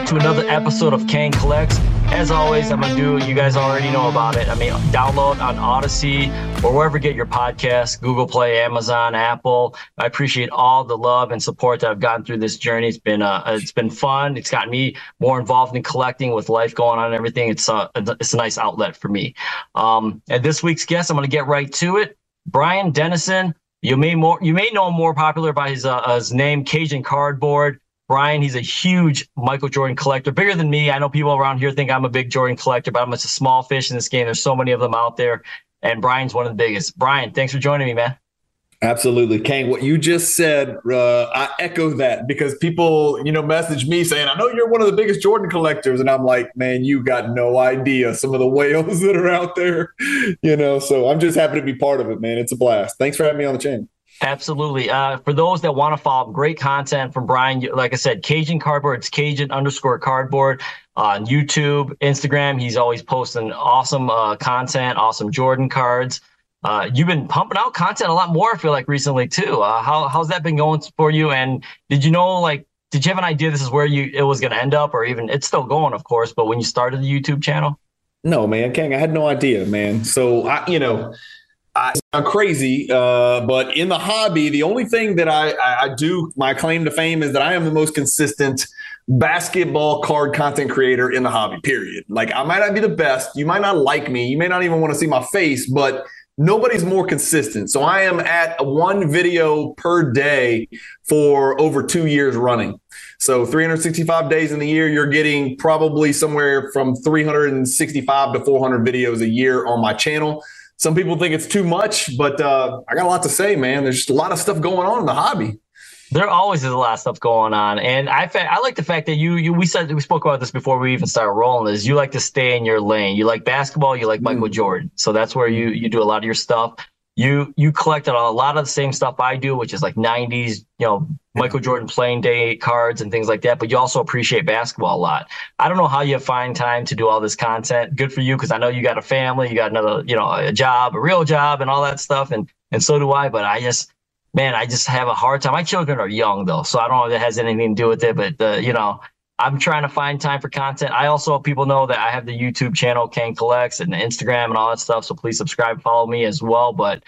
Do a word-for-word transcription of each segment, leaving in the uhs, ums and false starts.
back to another episode of Kang Collects. As always, I'm going to do, you guys already know about it. I mean, download on Odyssey or wherever you get your podcasts, Google Play, Amazon, Apple. I appreciate all the love and support that I've gotten through this journey. It's been uh, it's been fun. It's gotten me more involved in collecting with life going on and everything. It's, uh, it's a nice outlet for me. Um, and this week's guest, I'm going to get right to it. Bryan Dennison. You may more you may know him more popular by his uh, his name, Cajun Cardboard. Bryan, he's a huge Michael Jordan collector, bigger than me. I know people around here think I'm a big Jordan collector, but I'm just a small fish in this game. There's so many of them out there, and Bryan's one of the biggest. Bryan, thanks for joining me, man. Absolutely. Kang, what you just said, uh, I echo that because people, you know, message me saying, I know you're one of the biggest Jordan collectors. And I'm like, man, you got no idea some of the whales that are out there, you know, so I'm just happy to be part of it, man. It's a blast. Thanks for having me on the channel. Absolutely. Uh, for those that want to follow great content from Bryan, like I said, Cajun Cardboard, it's Cajun underscore cardboard on YouTube, Instagram. He's always posting awesome uh, content, awesome Jordan cards. Uh, you've been pumping out content a lot more, I feel like, recently, too. Uh, how, how's that been going for you? And did you know, like, did you have an idea this is where you it was going to end up, or even it's still going, of course, but when you started the YouTube channel? No, man, Kang, I had no idea, man. So, I, you know, I sound crazy, uh, but in the hobby, the only thing that I, I, I do, my claim to fame is that I am the most consistent basketball card content creator in the hobby, period. Like, I might not be the best. You might not like me. You may not even want to see my face, but nobody's more consistent. So I am at one video per day for over two years running. So three hundred sixty-five days in the year, you're getting probably somewhere from three hundred sixty-five to four hundred videos a year on my channel. Some people think it's too much, but uh, I got a lot to say, man. There's just a lot of stuff going on in the hobby. There always is a lot of stuff going on, and I I like the fact that you you we said we spoke about this before we even started rolling. Is you like to stay in your lane. You like basketball. You like Michael mm. Jordan. So that's where you you do a lot of your stuff. You you collected a lot of the same stuff I do, which is like nineties, you know, Michael Jordan playing day cards and things like that. But you also appreciate basketball a lot. I don't know how you find time to do all this content. Good for you, because I know you got a family, you got another, you know, a job, a real job, and all that stuff, and and so do I. But I just, man, I just have a hard time. My children are young though, so I don't know if that has anything to do with it. But uh, you know, I'm trying to find time for content. I also, people know that I have the YouTube channel, Kang Collects, and the Instagram and all that stuff. So please subscribe, follow me as well. But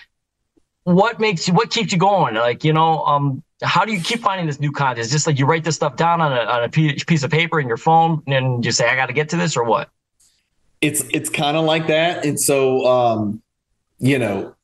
what makes you, what keeps you going? Like, you know, um, how do you keep finding this new content? It's just like you write this stuff down on a, on a piece of paper in your phone and you say, I got to get to this, or what? It's, it's kind of like that. And so, um, you know,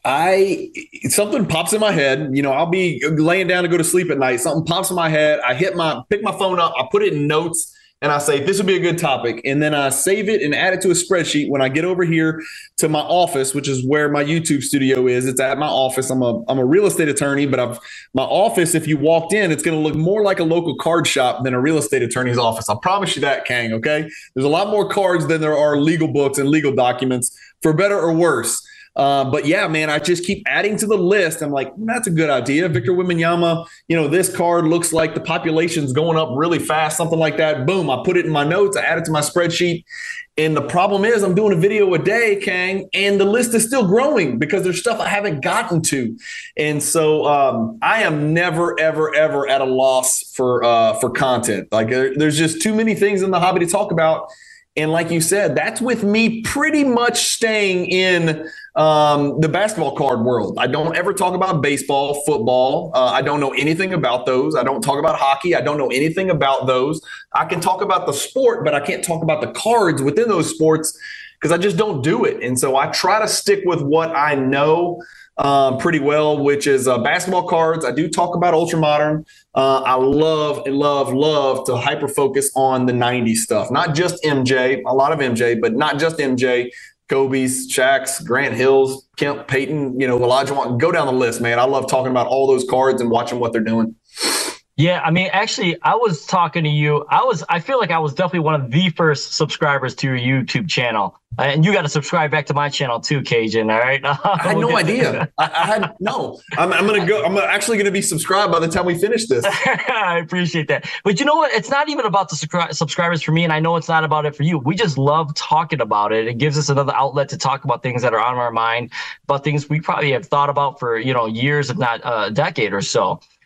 I, something pops in my head, you know, I'll be laying down to go to sleep at night. Something pops in my head. I hit my, pick my phone up, I put it in notes, and I say, this would be a good topic. And then I save it and add it to a spreadsheet. When I get over here to my office, which is where my YouTube studio is, it's at my office. I'm a, I'm a real estate attorney, but I've, my office, if you walked in, it's going to look more like a local card shop than a real estate attorney's office. I promise you that, Kang, okay? There's a lot more cards than there are legal books and legal documents, for better or worse. Uh, but yeah, man, I just keep adding to the list. I'm like, that's a good idea. Victor Wembanyama, you know, this card looks like the population's going up really fast, something like that. Boom, I put it in my notes. I add it to my spreadsheet. And the problem is I'm doing a video a day, Kang, and the list is still growing because there's stuff I haven't gotten to. And so um, I am never, ever, ever at a loss for uh, for content. Like there, there's just too many things in the hobby to talk about. And like you said, that's with me pretty much staying in um, the basketball card world. I don't ever talk about baseball, football. Uh, I don't know anything about those. I don't talk about hockey. I don't know anything about those. I can talk about the sport, but I can't talk about the cards within those sports because I just don't do it. And so I try to stick with what I know Um, pretty well, which is uh, basketball cards. I do talk about ultra modern. Uh, I love, love, love to hyper focus on the nineties stuff, not just M J, a lot of M J, but not just M J, Kobe's, Shaq's, Grant Hill's, Kemp, Peyton, you know, Olajuwon. Go down the list, man. I love talking about all those cards and watching what they're doing. Yeah, I mean, actually, I was talking to you. I was, I feel like I was definitely one of the first subscribers to your YouTube channel, and you got to subscribe back to my channel too, Cajun. All right. I had no idea. I, I had no. I'm, I'm gonna go. I'm actually gonna be subscribed by the time we finish this. I appreciate that. But you know what? It's not even about the subscri- subscribers for me, and I know it's not about it for you. We just love talking about it. It gives us another outlet to talk about things that are on our mind, about things we probably have thought about for you know years, if not a decade or so.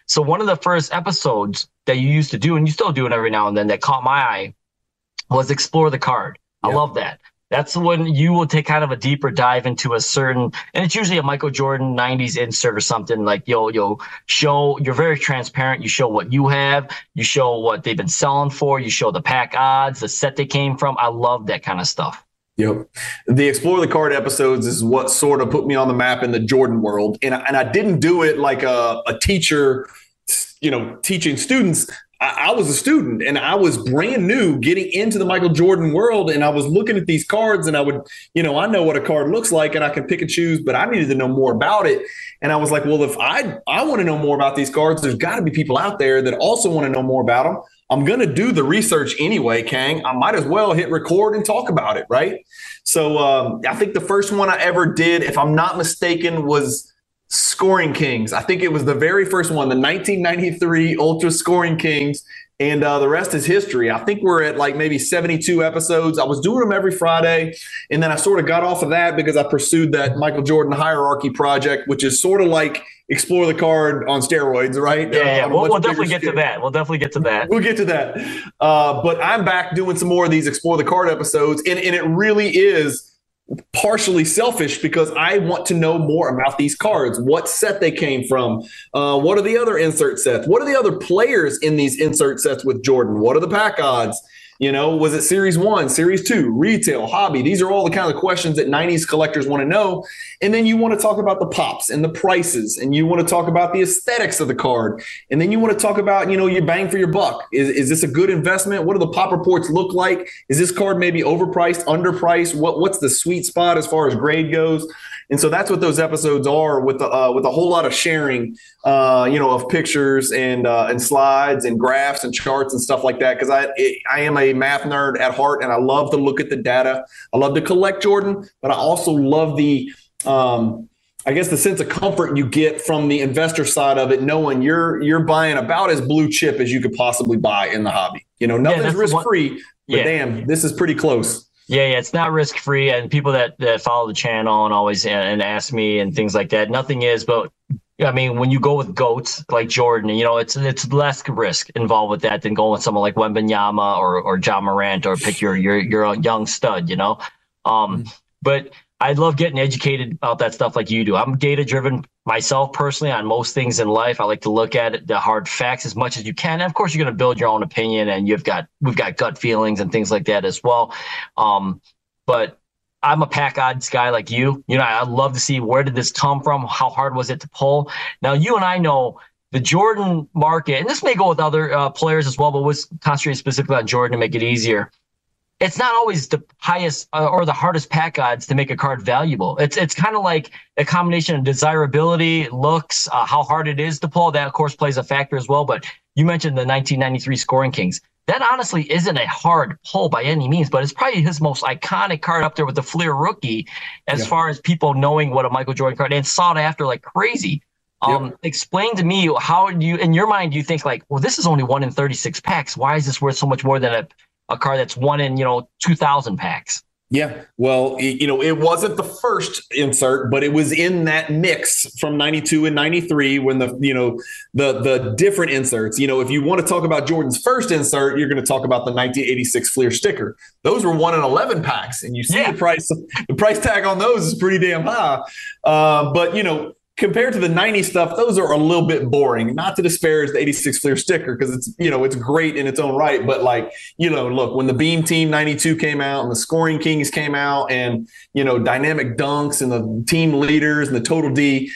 So one of the first episodes that you used to do, and you still do it every now and then, that caught my eye was Explore the Card. I Yeah. love that. That's when you will take kind of a deeper dive into a certain, and it's usually a Michael Jordan nineties insert or something. Like you'll you'll show, you're very transparent. You show what you have, you show what they've been selling for, you show the pack odds, the set they came from. I love that kind of stuff. Yep. The Explore the Card episodes is what sort of put me on the map in the Jordan world. And, and I didn't do it like a, a teacher, you know, teaching students. I, I was a student and I was brand new getting into the Michael Jordan world. And I was looking at these cards and I would, you know, I know what a card looks like and I can pick and choose, but I needed to know more about it. And I was like, well, if I, I want to know more about these cards, there's got to be people out there that also want to know more about them. I'm going to do the research anyway, Kang. I might as well hit record and talk about it, right? So um, I think the first one I ever did, if I'm not mistaken, was Scoring Kings. I think it was the very first one, the nineteen ninety-three Ultra Scoring Kings. And uh, the rest is history. I think we're at like maybe seventy-two episodes. I was doing them every Friday. And then I sort of got off of that because I pursued that Michael Jordan hierarchy project, which is sort of like Explore the Card on steroids, right? Yeah, yeah. Uh, We'll, we'll definitely get scale. to that. We'll definitely get to that. We'll get to that. Uh, but I'm back doing some more of these Explore the Card episodes. And, and it really is partially selfish because I want to know more about these cards, what set they came from, uh, what are the other insert sets, what are the other players in these insert sets with Jordan, what are the pack odds, you know, was it series one, series two, retail, hobby? These are all the kind of questions that nineties collectors want to know. And then you want to talk about the pops and the prices, and you want to talk about the aesthetics of the card. And then you want to talk about, you know, your bang for your buck. Is, is this a good investment? What do the pop reports look like? Is this card maybe overpriced, underpriced? What What's the sweet spot as far as grade goes? And so that's what those episodes are, with the, uh, with a whole lot of sharing, uh, you know, of pictures and uh, and slides and graphs and charts and stuff like that. Because I it, I am a math nerd at heart, and I love to look at the data. I love to collect Jordan, but I also love the um, I guess the sense of comfort you get from the investor side of it, knowing you're you're buying about as blue chip as you could possibly buy in the hobby. You know, nothing's yeah, risk free, but yeah. damn, this is pretty close. Yeah, yeah, it's not risk free, and people that, that follow the channel and always and, and ask me and things like that, nothing is. But I mean, when you go with GOATs like Jordan, you know, it's it's less risk involved with that than going with someone like Wembanyama or or John Morant, or pick your your your young stud, you know. Um, but I love getting educated about that stuff like you do. I'm data driven myself personally on most things in life. I like to look at it, the hard facts as much as you can. And of course, you're going to build your own opinion, and you've got we've got gut feelings and things like that as well. Um, but I'm a pack odds guy like you. You know, I love to see, where did this come from? How hard was it to pull? Now, you and I know the Jordan market, and this may go with other uh, players as well, but was concentrated specifically on Jordan to make it easier. It's not always the highest uh, or the hardest pack odds to make a card valuable. It's it's kind of like a combination of desirability, looks, uh, how hard it is to pull. That, of course, plays a factor as well. But you mentioned the nineteen ninety-three Scoring Kings. That honestly isn't a hard pull by any means, but it's probably his most iconic card up there with the Fleer rookie, as yeah. far as people knowing what a Michael Jordan card, and sought after like crazy. Um, yep. Explain to me, how do you, in your mind, do you think like, well, this is only one in thirty-six packs. Why is this worth so much more than a a card that's one in, you know, two thousand packs? Yeah, well, you know, it wasn't the first insert, but it was in that mix from ninety-two and ninety-three when the, you know, the the different inserts. You know, if you want to talk about Jordan's first insert, you're going to talk about the nineteen eighty-six Fleer sticker. Those were one in eleven packs, and you see yeah. the price. The price tag on those is pretty damn high. Uh, but you know, compared to the nineties stuff, those are a little bit boring. Not to disparage the eighty-six Fleer sticker, because it's, you know, it's great in its own right. But like, you know, look, when the Beam Team ninety-two came out and the Scoring Kings came out, and, you know, Dynamic Dunks and the Team Leaders and the Total D,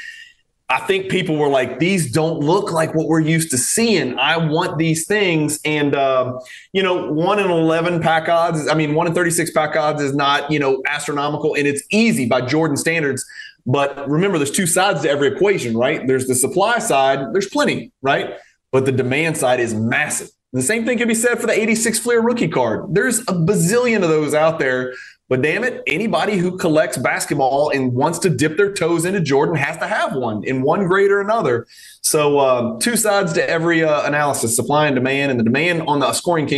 I think people were like, these don't look like what we're used to seeing. I want these things. And, um, you know, one in eleven pack odds, I mean, one in thirty-six pack odds is not, you know, astronomical, and it's easy by Jordan standards. But remember, there's two sides to every equation, right? There's the supply side, there's plenty, right? But the demand side is massive. The same thing can be said for the eighty-six Fleer rookie card. There's a bazillion of those out there. But damn it, anybody who collects basketball and wants to dip their toes into Jordan has to have one in one grade or another. So um, two sides to every uh, analysis, supply and demand. And the demand on the Scoring Kings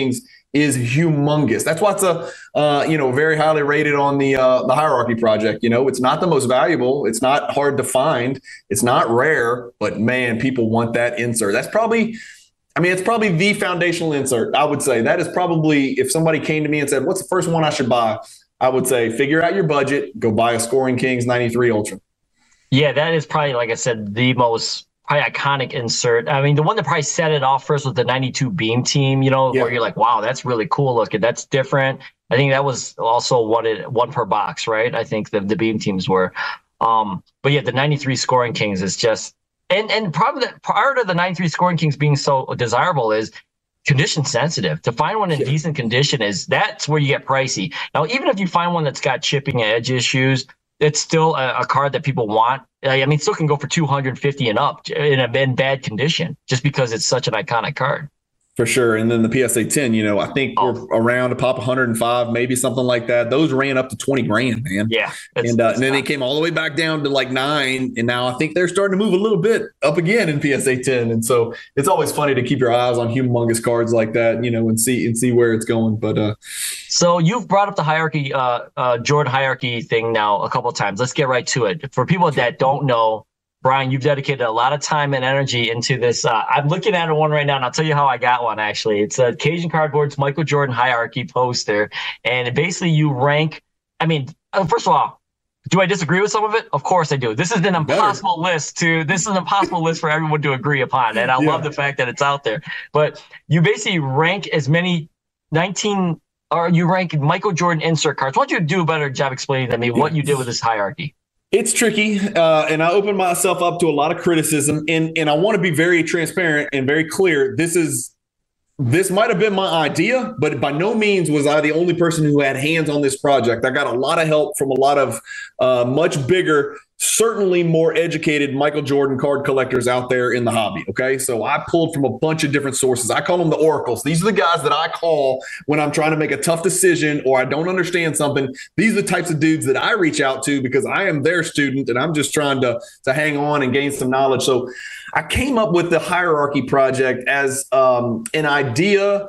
is humongous. That's why it's a uh, you know very highly rated on the uh, the Hierarchy Project. You know, it's not the most valuable. It's not hard to find. It's not rare, but man, people want that insert. That's probably. I mean, it's probably the foundational insert. I would say that is probably, if somebody came to me and said, what's the first one I should buy? I would say, figure out your budget, go buy a Scoring Kings ninety-three Ultra. Yeah, that is probably, like I said, the most probably iconic insert. I mean, the one that probably set it off first was the ninety-two Beam Team, you know, yeah. where you're like, wow, that's really cool looking. That's different. I think that was also what it one per box, right? I think the, the Beam Teams were. Um, but yeah, the ninety-three Scoring Kings is just, And and probably the, part of the ninety-three Scoring Kings being so desirable is condition sensitive. To find one in yeah. decent condition is that's where you get pricey. Now, even if you find one that's got chipping edge issues, it's still a, a card that people want. I mean, it still can go for two hundred fifty and up in a in bad condition, just because it's such an iconic card. For sure. And then the P S A ten, you know, I think oh. we're around a pop one hundred five, maybe something like that. Those ran up to twenty grand, man. Yeah. And, uh, and then they came all the way back down to like nine. And now I think they're starting to move a little bit up again in P S A ten. And so it's always funny to keep your eyes on humongous cards like that, you know, and see and see where it's going. But uh, so you've brought up the hierarchy, uh, uh, Jordan hierarchy thing now a couple of times. Let's get right to it. For people that don't know, Brian, you've dedicated a lot of time and energy into this. Uh, I'm looking at one right now, and I'll tell you how I got one, actually. It's a Cajun Cardboard's Michael Jordan hierarchy poster. And basically you rank, I mean, first of all, do I disagree with some of it? Of course I do. This is an impossible Better. list to, this is an impossible list for everyone to agree upon. And I yeah. love the fact that it's out there. But you basically rank as many nineteen, or you rank Michael Jordan insert cards. Why don't you do a better job explaining to me yeah. what you did with this hierarchy? It's tricky, uh, and I open myself up to a lot of criticism, and and I want to be very transparent and very clear. This is this might have been my idea, but by no means was I the only person who had hands on this project. I got a lot of help from a lot of uh, much bigger, certainly more educated Michael Jordan card collectors out there in the hobby. Okay, so I pulled from a bunch of different sources. I call them the oracles. These are the guys that I call when I'm trying to make a tough decision or I don't understand something. These are the types of dudes that I reach out to because I am their student and I'm just trying to to hang on and gain some knowledge. So I came up with the hierarchy project as um, an idea.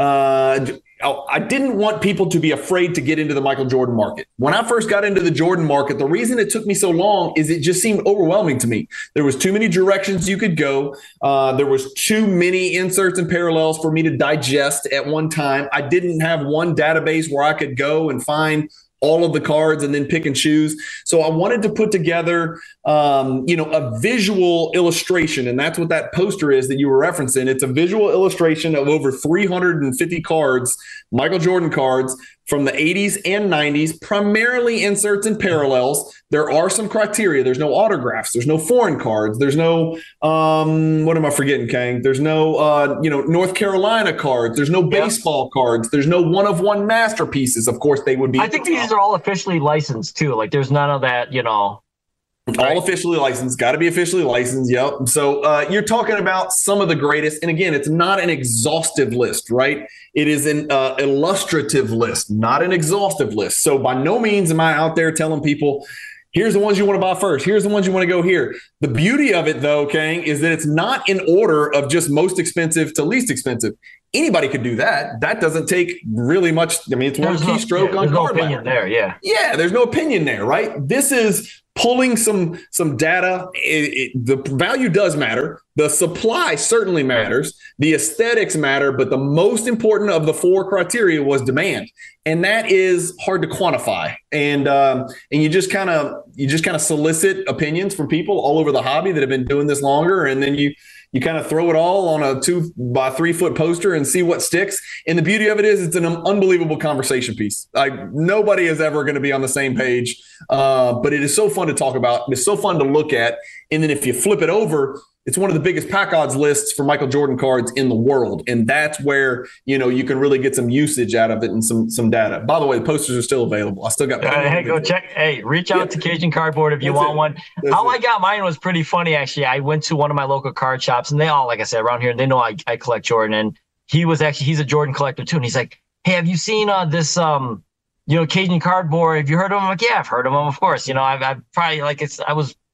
Uh, I didn't want people to be afraid to get into the Michael Jordan market. When I first got into the Jordan market, the reason it took me so long is it just seemed overwhelming to me. There was too many directions you could go. Uh, there was too many inserts and parallels for me to digest at one time. I didn't have one database where I could go and find all of the cards and then pick and choose. So I wanted to put together, um, you know, a visual illustration. And that's what that poster is that you were referencing. It's a visual illustration of over three hundred fifty cards, Michael Jordan cards from the eighties and nineties, primarily inserts and parallels. There are some criteria. There's no autographs. There's no foreign cards. There's no, um, what am I forgetting, Kang? There's no, uh, you know, North Carolina cards. There's no baseball yeah. cards. There's no one-of-one masterpieces. Of course, they would be. I think these are all officially licensed, too. Like, there's none of that, you know. All right. Officially licensed, got to be officially licensed. Yep. So uh, you're talking about some of the greatest. And again, it's not an exhaustive list, right? It is an uh, illustrative list, not an exhaustive list. So by no means am I out there telling people, here's the ones you want to buy first. Here's the ones you want to go here. The beauty of it, though, Kang, is that it's not in order of just most expensive to least expensive. Anybody could do that. That doesn't take really much. I mean, it's one there's keystroke no, yeah, on there's card no opinion ladder. there. Yeah. Yeah. There's no opinion there, right? This is pulling some some data. It, it, the value does matter. The supply certainly matters. The aesthetics matter. But the most important of the four criteria was demand. And that is hard to quantify. And um, and you just kind of you just kind of solicit opinions from people all over the hobby that have been doing this longer. And then you You kind of throw it all on a two by three foot poster and see what sticks. And the beauty of it is it's an unbelievable conversation piece. Like nobody is ever going to be on the same page, uh, but it is so fun to talk about. It's so fun to look at. And then if you flip it over, it's one of the biggest pack odds lists for Michael Jordan cards in the world. And that's where, you know, you can really get some usage out of it and some some data. By the way, the posters are still available. I still got uh, Hey, go check. Hey, reach out yeah. to Cajun Cardboard if you that's want it. one. That's How it. I got mine was pretty funny, actually. I went to one of my local card shops, and they all, like I said, around here, they know I, I collect Jordan. And he was actually, he's a Jordan collector too. And he's like, hey, have you seen uh, this, um, you know, Cajun Cardboard? Have you heard of him? I'm like, yeah, I've heard of him, of course. You know, I've, I've probably, like, it's, I was,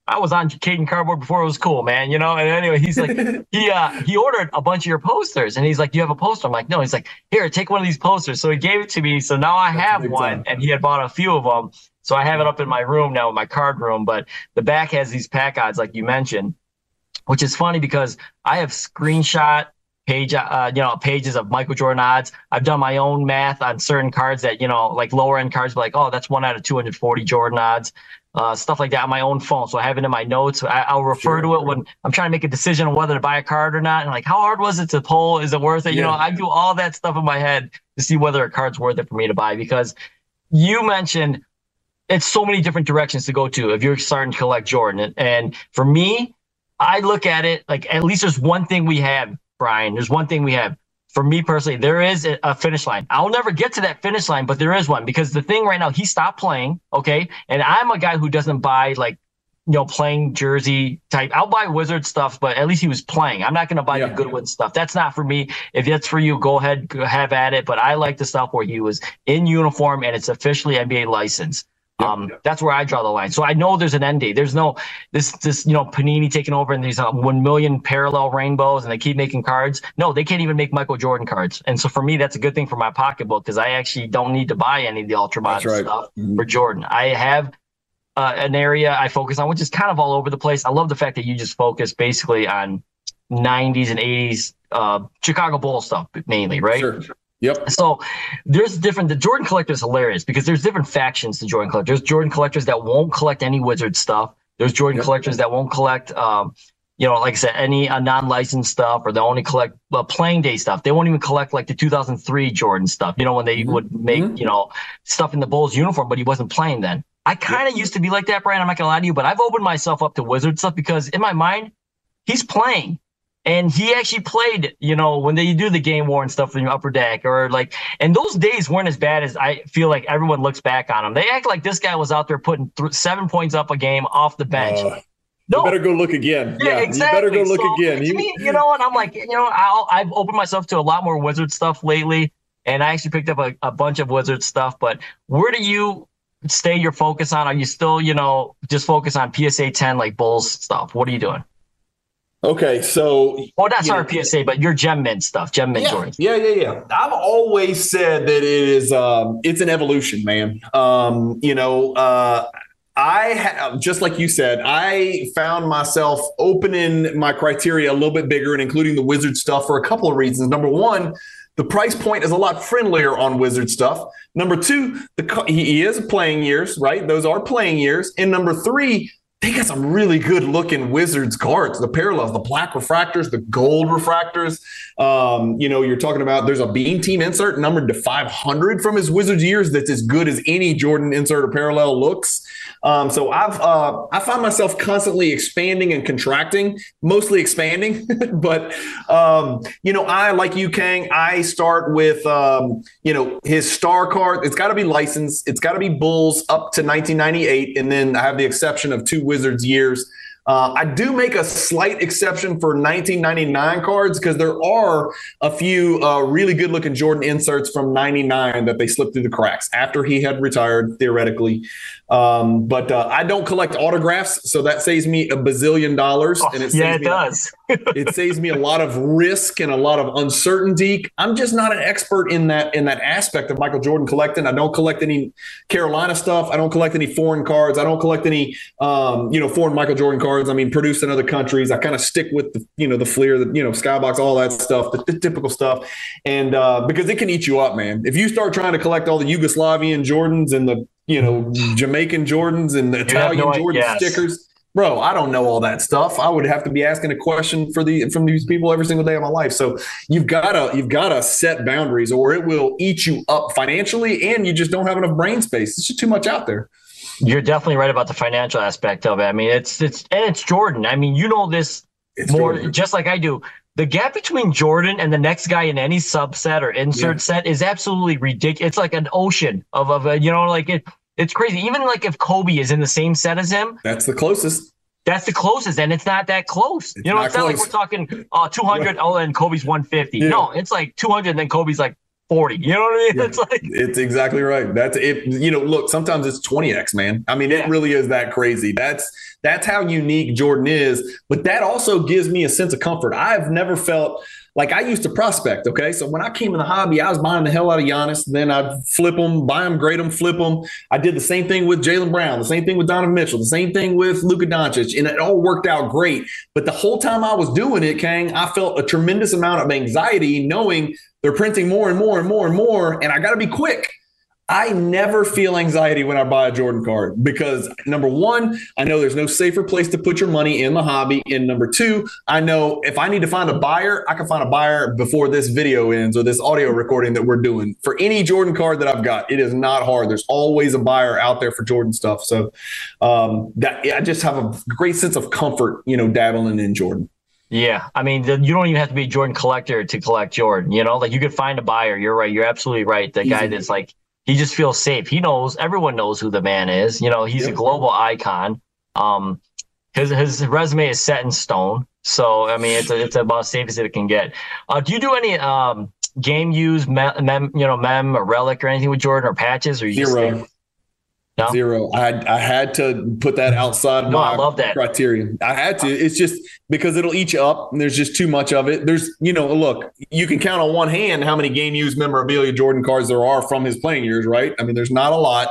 I was on Caden Cardboard before it was cool, man. You know. And anyway, he's like, he uh, he ordered a bunch of your posters, and he's like, "Do you have a poster?" I'm like, "No." He's like, "Here, take one of these posters." So he gave it to me. So now I have one, time. and he had bought a few of them. So I have it up in my room now, in my card room. But the back has these pack odds, like you mentioned, which is funny because I have screenshot page, uh, you know, pages of Michael Jordan odds. I've done my own math on certain cards that, you know, like lower end cards, like, oh, that's one out of two hundred forty Jordan odds, uh, stuff like that on my own phone. So I have it in my notes. I, I'll refer sure. to it when I'm trying to make a decision on whether to buy a card or not. And like, how hard was it to pull? Is it worth it? Yeah. You know, I do all that stuff in my head to see whether a card's worth it for me to buy, because you mentioned it's so many different directions to go to if you're starting to collect Jordan. And, and for me, I look at it like, at least there's one thing we have, Brian. There's one thing we have. For me personally, there is a finish line. I'll never get to that finish line, but there is one, because the thing right now, he stopped playing, okay? And I'm a guy who doesn't buy, like, you know, playing jersey type. I'll buy Wizard stuff, but at least he was playing. I'm not going to buy yeah. the Goodwin stuff. That's not for me. If that's for you, go ahead, go have at it. But I like the stuff where he was in uniform and it's officially N B A licensed. Um, that's where I draw the line. So I know there's an end date. There's no this this you know Panini taking over and these uh, one million parallel rainbows, and they keep making cards. No, they can't even make Michael Jordan cards. And so for me, that's a good thing for my pocketbook, because I actually don't need to buy any of the ultra modern right. stuff mm-hmm. for Jordan. I have uh, an area I focus on, which is kind of all over the place. I love the fact that you just focus basically on nineties and eighties uh, Chicago Bulls stuff mainly, right? Sure. Yep. So there's different, the Jordan collector is hilarious because there's different factions to Jordan collectors. There's Jordan collectors that won't collect any Wizard stuff. There's Jordan yep. collectors that won't collect, um, you know, like I said, any uh, non-licensed stuff, or they only collect uh, playing day stuff. They won't even collect like the two thousand three Jordan stuff, you know, when they mm-hmm. would make, mm-hmm. you know, stuff in the Bulls uniform, but he wasn't playing then. I kind of yep. used to be like that, Brian. I'm not going to lie to you, but I've opened myself up to Wizard stuff because in my mind, he's playing. And he actually played, you know, when they do the game war and stuff in your upper deck, or like, and those days weren't as bad as I feel like everyone looks back on him. They act like this guy was out there putting th- seven points up a game off the bench. Uh, no, you better go look again. Yeah, yeah exactly. You better go look so, again. He, me, you know what? I'm like, you know, I'll, I've opened myself to a lot more Wizard stuff lately, and I actually picked up a, a bunch of Wizard stuff. But where do you stay your focus on? Are you still, you know, just focus on P S A ten like Bulls stuff? What are you doing? Okay, so oh, that's our P S A, but your Gem Mint stuff, Gem Mint yeah, Jordan. Yeah, yeah, yeah. I've always said that it is, um, it's an evolution, man. Um, you know, uh, I have, just like you said, I found myself opening my criteria a little bit bigger and including the Wizard stuff for a couple of reasons. Number one, the price point is a lot friendlier on Wizard stuff. Number two, the he is playing years, right? Those are playing years. And number three, they got some really good looking Wizards cards, the parallels, the black refractors, the gold refractors. Um, you know, you're talking about there's a Beam Team insert numbered to five hundred from his Wizards years that's as good as any Jordan insert or parallel looks. Um, so I've uh, I find myself constantly expanding and contracting, mostly expanding. But, um, you know, I, like you, Kang, I start with, um, you know, his star card. It's got to be licensed. It's got to be Bulls up to nineteen ninety-eight. And then I have the exception of two Wizards years. Uh, I do make a slight exception for nineteen ninety-nine cards because there are a few uh, really good looking Jordan inserts from ninety-nine that they slipped through the cracks after he had retired, theoretically. Um, but uh, I don't collect autographs, so that saves me a bazillion dollars. Oh, and it yeah, it me does. It saves me a lot of risk and a lot of uncertainty. I'm just not an expert in that in that aspect of Michael Jordan collecting. I don't collect any Carolina stuff. I don't collect any foreign cards. I don't collect any um, you know foreign Michael Jordan cards. I mean, produced in other countries. I kind of stick with the you know the Fleer, the you know Skybox, all that stuff, the, the typical stuff, and uh, because it can eat you up, man. If you start trying to collect all the Yugoslavian Jordans and the you know Jamaican Jordans and the Italian no Jordan yes. stickers. Bro, I don't know all that stuff. I would have to be asking a question for the from these people every single day of my life. So you've gotta you've gotta set boundaries, or it will eat you up financially, and you just don't have enough brain space. It's just too much out there. You're definitely right about the financial aspect of it. I mean, it's it's and it's Jordan. I mean, you know this it's more Jordan. Just like I do. The gap between Jordan and the next guy in any subset or insert yeah. set is absolutely ridiculous. It's like an ocean of of a, you know like it. It's crazy. Even like if Kobe is in the same set as him, that's the closest. That's the closest, and it's not that close. It's you know, it's not close. Like we're talking uh, two hundred, right. oh, and Kobe's one fifty. Yeah. No, it's like two hundred, and then Kobe's like forty. You know what I mean? Yeah, it's like it's exactly right. That's it. You know, look, sometimes it's twenty X, man. I mean, yeah. it really is that crazy. That's that's how unique Jordan is. But that also gives me a sense of comfort. I've never felt like I used to prospect. Okay. So when I came in the hobby, I was buying the hell out of Giannis. Then I'd flip them, buy them, grade them, flip them. I did the same thing with Jaylen Brown, the same thing with Donovan Mitchell, the same thing with Luka Doncic. And it all worked out great. But the whole time I was doing it, Kang, I felt a tremendous amount of anxiety knowing they're printing more and more and more and more. And I got to be quick. I never feel anxiety when I buy a Jordan card because, number one, I know there's no safer place to put your money in the hobby. And number two, I know if I need to find a buyer, I can find a buyer before this video ends or this audio recording that we're doing. For any Jordan card that I've got, it is not hard. There's always a buyer out there for Jordan stuff. So um, that I just have a great sense of comfort, you know, dabbling in Jordan. Yeah, I mean, the, you don't even have to be a Jordan collector to collect Jordan. You know, like you could find a buyer. You're right. You're absolutely right. The guy that's like, he just feels safe. He knows, everyone knows who the man is. You know, he's yep. a global icon. Um, his his resume is set in stone. So I mean, it's a, it's about as safe as it can get. Uh, do you do any um game use mem, mem you know mem or relic or anything with Jordan or patches or you zero? Just no? Zero. I I had to put that outside no, my I love that. criteria. I had to. It's just because it'll eat you up and there's just too much of it. There's, you know, look, you can count on one hand how many game used memorabilia Jordan cards there are from his playing years, right? I mean, there's not a lot.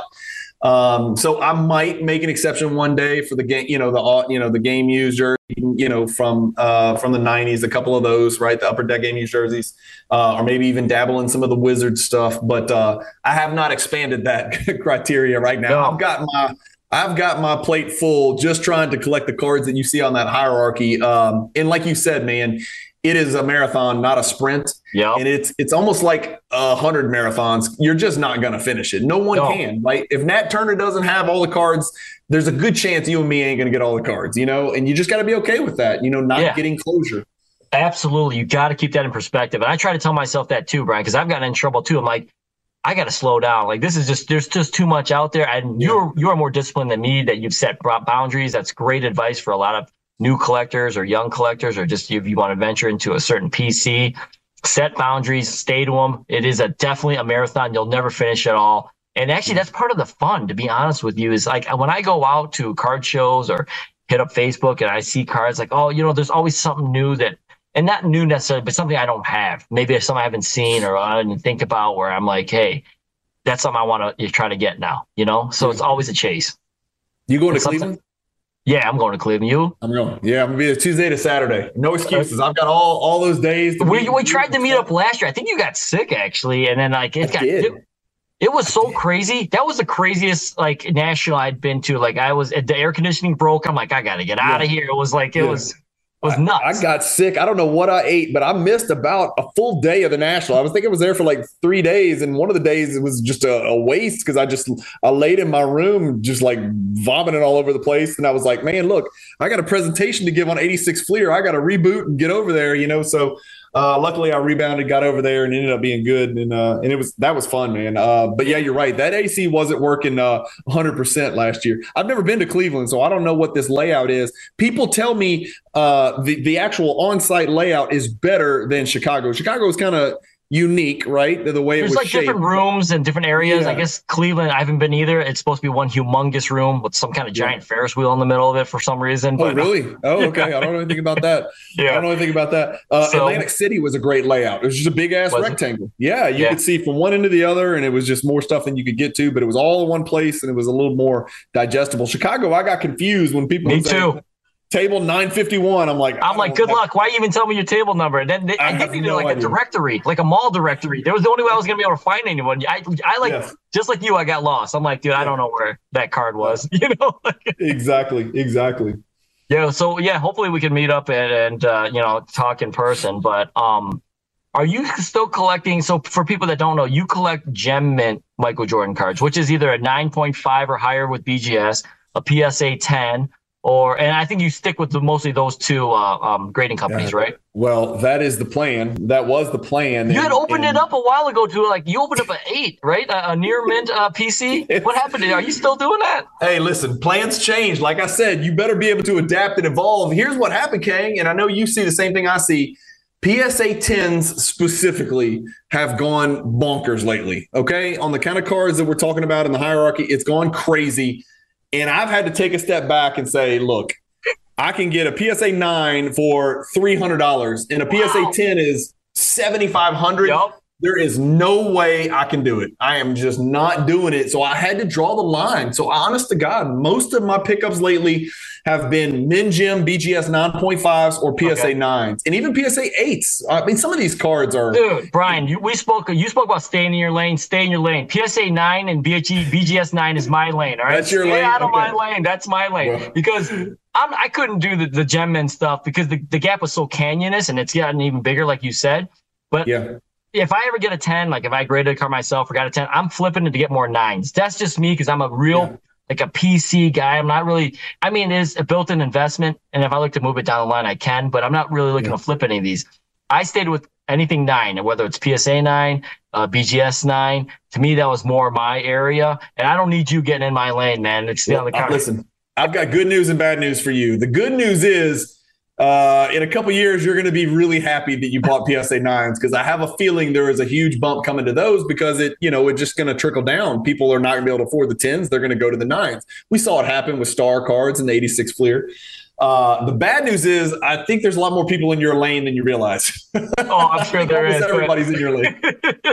Um, so I might make an exception one day for the game, you know, the, you know, the game used jersey, you know, from, uh, from the nineties, a couple of those, right. The upper deck game used jerseys, uh, or maybe even dabble in some of the Wizards stuff. But, uh, I have not expanded that criteria right now. No. I've got my, I've got my plate full just trying to collect the cards that you see on that hierarchy. Um, and like you said, man, it is a marathon, not a sprint. Yeah. And it's it's almost like a hundred marathons. You're just not going to finish it. No one no. can. Like if Nat Turner doesn't have all the cards, there's a good chance you and me ain't going to get all the cards, you know, and you just got to be okay with that, you know, not yeah. getting closure. Absolutely. You got to keep that in perspective. And I try to tell myself that too, Brian, because I've gotten in trouble too. I'm like, I got to slow down. Like this is just, there's just too much out there. And you're, you're more disciplined than me that you've set boundaries. That's great advice for a lot of new collectors or young collectors, or just if you want to venture into a certain P C, set boundaries, stay to them. It is a definitely a marathon. You'll never finish it all. And actually that's part of the fun, to be honest with you, is like when I go out to card shows or hit up Facebook and I see cards like, oh, you know, there's always something new that, and not new necessarily, but something I don't have. Maybe it's something I haven't seen or I didn't think about where I'm like, hey, that's something I want to try to get now, you know? So it's always a chase. You going to Cleveland? Yeah, I'm going to Cleveland. You? I'm going. Yeah, I'm going to be there Tuesday to Saturday. No excuses. I've got all, all those days. We we tried to meet up last year. I think you got sick, actually. And then, like, it I got did. It, it was so crazy. That was the craziest, like, national I'd been to. Like, I was, the air conditioning broke. I'm like, I got to get out of yeah. here. It was like, it yeah. was. It was nuts. I, I got sick. I don't know what I ate, but I missed about a full day of the National. I was thinking I was there for like three days, and one of the days it was just a, a waste because I just I laid in my room just like vomiting all over the place, and I was like, man, look, I got a presentation to give on eighty-six Fleer. I got to reboot and get over there, you know. So uh, luckily, I rebounded, got over there, and ended up being good, and uh, and it was that was fun, man. Uh, but yeah, you're right. That A C wasn't working uh, one hundred percent last year. I've never been to Cleveland, so I don't know what this layout is. People tell me uh, the the actual on-site layout is better than Chicago. Chicago is kind of unique, right? The, the way There's it was like shaped. Different rooms and different areas. Yeah. I guess Cleveland, I haven't been either. It's supposed to be one humongous room with some kind of giant yeah. Ferris wheel in the middle of it for some reason. Oh, but, really? Oh, okay. I don't know anything about that. yeah. I don't know anything about that. Uh, so, Atlantic City was a great layout. It was just a big ass rectangle. It? Yeah, you yeah. could see from one end to the other, and it was just more stuff than you could get to, but it was all in one place, and it was a little more digestible. Chicago, I got confused when people. Me too. Table nine fifty-one. I'm like, I'm like, good have, luck. Why you even tell me your table number? And then they, I, I think they did no like idea. a directory, like a mall directory. That was the only way I was going to be able to find anyone. I, I like, yeah. just like you, I got lost. I'm like, dude, yeah. I don't know where that card was. You know? exactly. Exactly. Yeah. So yeah, hopefully we can meet up and, and uh, you know, talk in person. But um, are you still collecting? So for people that don't know, you collect Gem Mint Michael Jordan cards, which is either a nine point five or higher with B G S, a P S A ten. Or and I think you stick with the, mostly those two uh, um, grading companies, yeah. right? Well, that is the plan. That was the plan. You and, had opened and, it up a while ago to like you opened up an eight, right? A, a near mint uh, P C. What happened? Are you still doing that? Hey, listen, plans change. Like I said, you better be able to adapt and evolve. Here's what happened, Kang, and I know you see the same thing I see. P S A tens specifically have gone bonkers lately. Okay. On the kind of cards that we're talking about in the hierarchy, it's gone crazy. And I've had to take a step back and say, look, I can get a P S A nine for three hundred dollars and a wow. P S A ten is seventy-five hundred dollars. Yep. There is no way I can do it. I am just not doing it. So I had to draw the line. So honest to God, most of my pickups lately have been Min Gem B G S nine point fives or P S A okay. nines and even P S A eights. I mean, some of these cards are. Dude, Brian, you, we spoke. You spoke about staying in your lane. Stay in your lane. P S A nine and B G S nine is my lane. All right, that's your Stay lane. out of okay. my lane. That's my lane well. because I'm, I couldn't do the the Gemmin stuff because the, the gap was so canyonous and it's gotten even bigger, like you said. But yeah. If I ever get a ten, like if I graded a car myself or got a ten, I'm flipping it to get more nines. That's just me because I'm a real, yeah. like a P C guy. I'm not really, I mean, it is a built-in investment. And if I look to move it down the line, I can, but I'm not really looking yeah. to flip any of these. I stayed with anything nine, whether it's P S A nine, uh, B G S nine. To me, that was more my area. And I don't need you getting in my lane, man. It's well, on the car. Listen, I've got good news and bad news for you. The good news is, Uh, in a couple years, you're going to be really happy that you bought P S A nines because I have a feeling there is a huge bump coming to those because it, you know, it's just going to trickle down. People are not going to be able to afford the tens. They're going to go to the nines. We saw it happen with Star cards and the eighty-six Fleer. Uh, the bad news is I think there's a lot more people in your lane than you realize. Oh, I'm sure there is. Everybody's in your lane.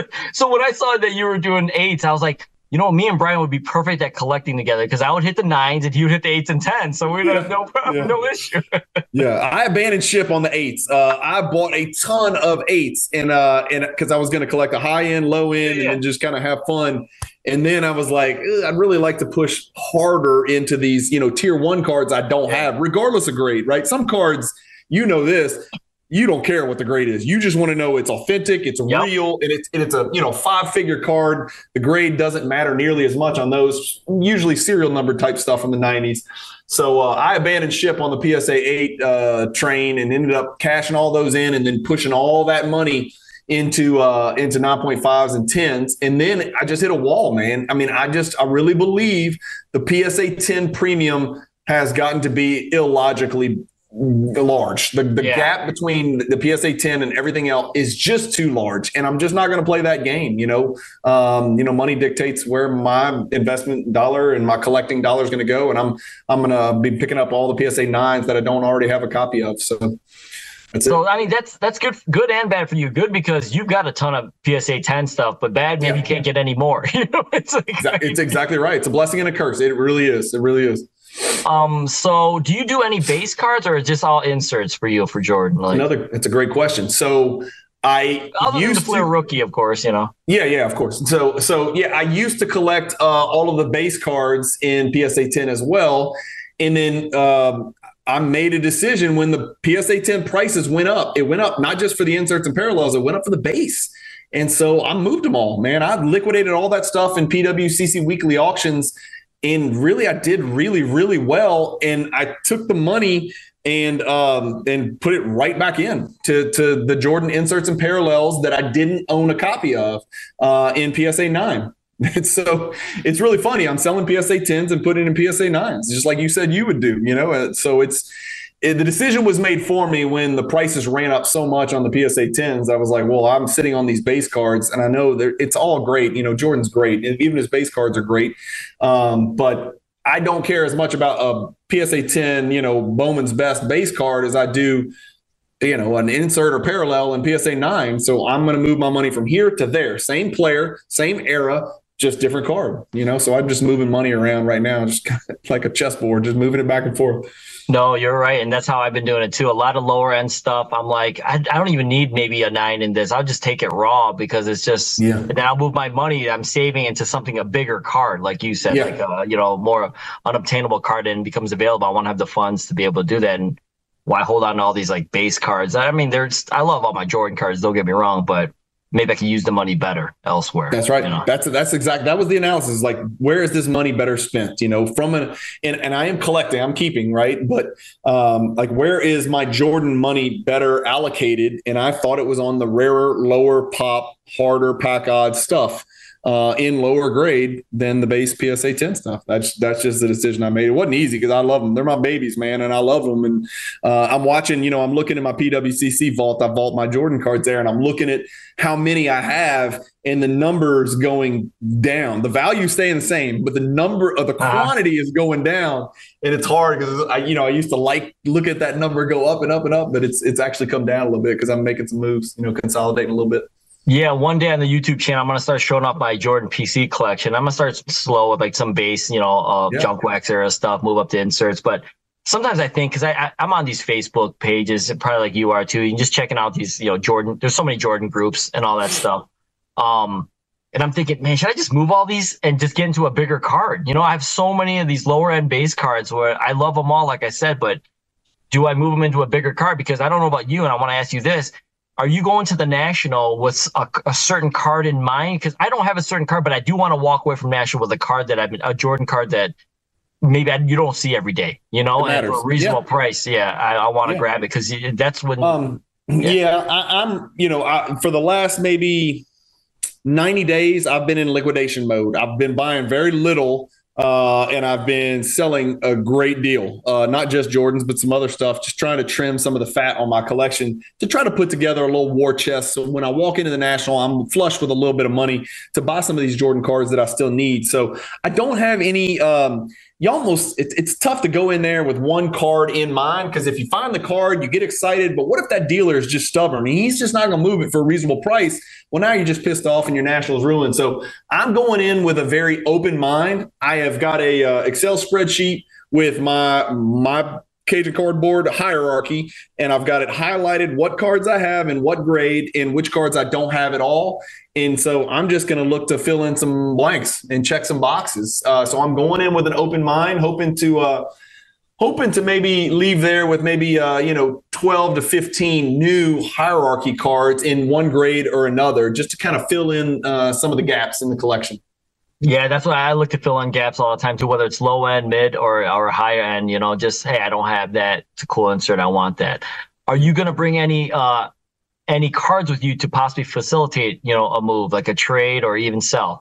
So when I saw that you were doing eights, I was like, you know, me and Brian would be perfect at collecting together because I would hit the nines and he would hit the eights and tens. So we'd yeah, have no problem, yeah. no issue. Yeah, I abandoned ship on the eights. Uh, I bought a ton of eights and uh, and because I was going to collect a high end, low end, yeah. and just kind of have fun. And then I was like, I'd really like to push harder into these, you know, tier one cards I don't yeah. have, regardless of grade, right? Some cards, you know this. You don't care what the grade is. You just want to know it's authentic, it's yep. real, and it's and it's a you know five figure card. The grade doesn't matter nearly as much on those usually serial number type stuff from the nineties. So uh, I abandoned ship on the P S A eight uh, train and ended up cashing all those in and then pushing all that money into uh, into nine point fives and tens. And then I just hit a wall, man. I mean, I just I really believe the P S A ten premium has gotten to be illogically large. The the yeah. gap between the P S A ten and everything else is just too large, and I'm just not going to play that game. You know, um, you know, money dictates where my investment dollar and my collecting dollar is going to go, and I'm I'm going to be picking up all the P S A nines that I don't already have a copy of. So. That's so it. I mean that's that's good good and bad for you. Good because you've got a ton of P S A ten stuff, but bad maybe yeah. you can't get any more. You know, it's like, it's exactly right. It's a blessing and a curse. It really is. It really is. Um. So, do you do any base cards, or is just all inserts for you for Jordan? Like, Another. It's a great question. So, I other used than the Fleer to, rookie, of course. You know. Yeah, yeah, of course. So, so yeah, I used to collect uh, all of the base cards in P S A ten as well, and then um, I made a decision when the P S A ten prices went up. It went up not just for the inserts and parallels; it went up for the base. And so I moved them all. Man, I liquidated all that stuff in P W C C weekly auctions. And really, I did really, really well. And I took the money and um, and put it right back in to, to the Jordan inserts and parallels that I didn't own a copy of uh, in P S A nine. And so it's really funny. I'm selling P S A tens and putting it in P S A nines, just like you said you would do. You know, so it's it, the decision was made for me when the prices ran up so much on the P S A tens. I was like, well, I'm sitting on these base cards, and I know that it's all great. You know, Jordan's great, and even his base cards are great. Um, but I don't care as much about a P S A ten, you know, Bowman's Best base card as I do, you know, an insert or parallel in P S A nine. So I'm going to move my money from here to there. Same player, same era, just different card, you know? So I'm just moving money around right now, just like a chessboard, just moving it back and forth. No, you're right. And that's how I've been doing it too. A lot of lower end stuff. I'm like, I, I don't even need maybe a nine in this. I'll just take it raw because it's just, yeah. and then I'll move my money I'm saving into something, a bigger card, like you said, yeah. like, a, you know, more unobtainable card and becomes available. I want to have the funds to be able to do that. And why hold on to all these like base cards? I mean, there's, I love all my Jordan cards. Don't get me wrong, but maybe I can use the money better elsewhere. That's right. You know? That's that's exactly that was the analysis. Like, where is this money better spent? You know, from an and, and I am collecting, I'm keeping, right? But um, like, where is my Jordan money better allocated? And I thought it was on the rarer, lower pop, harder pack odds stuff. uh, in lower grade than the base P S A ten stuff. That's that's just the decision I made. It wasn't easy because I love them. They're my babies, man, and I love them. And uh, I'm watching, you know, I'm looking at my P W C C vault. I vault my Jordan cards there, and I'm looking at how many I have and the numbers going down. The value staying the same, but the number of the quantity uh-huh. is going down. And it's hard because I, you know, I used to like look at that number go up and up and up, but it's it's actually come down a little bit because I'm making some moves, you know, consolidating a little bit. Yeah, one day on the YouTube channel, I'm gonna start showing off my Jordan P C collection. I'm gonna start slow with like some base, you know, uh, yeah. junk wax era stuff, move up to inserts. But sometimes I think, because I, I I'm on these Facebook pages, probably like you are too. You're just checking out these, you know, Jordan. There's so many Jordan groups and all that stuff. Um, and I'm thinking, man, should I just move all these and just get into a bigger card? You know, I have so many of these lower end base cards where I love them all, like I said, but do I move them into a bigger card? Because I don't know about you, and I want to ask you this. Are you going to the National with a, a certain card in mind? Because I don't have a certain card, but I do want to walk away from National with a card that I've been, a Jordan card that maybe I, you don't see every day, you know, at a reasonable yeah. price. Yeah, I, I want to yeah. grab it because that's when. Um, yeah, yeah I, I'm, you know, I, for the last maybe ninety days, I've been in liquidation mode. I've been buying very little. Uh, and I've been selling a great deal, uh, not just Jordans, but some other stuff, just trying to trim some of the fat on my collection to try to put together a little war chest. So when I walk into the National, I'm flush with a little bit of money to buy some of these Jordan cards that I still need. So I don't have any, um, you almost, it, it's tough to go in there with one card in mind, because if you find the card, you get excited. But what if that dealer is just stubborn? He's just not going to move it for a reasonable price. Well, now you're just pissed off and your National's ruined. So I'm going in with a very open mind. I have got a uh, Excel spreadsheet with my my Cajun cardboard hierarchy, and I've got it highlighted what cards I have and what grade and which cards I don't have at all. And so I'm just going to look to fill in some blanks and check some boxes. Uh, so I'm going in with an open mind, hoping to uh, hoping to maybe leave there with maybe, uh, you know, twelve to fifteen new hierarchy cards in one grade or another, just to kind of fill in uh, some of the gaps in the collection. Yeah, that's why I look to fill in gaps all the time too, whether it's low end, mid, or or higher end. You know, just hey, I don't have that. It's a cool insert. I want that. Are you going to bring any uh, any cards with you to possibly facilitate, you know, a move like a trade or even sell?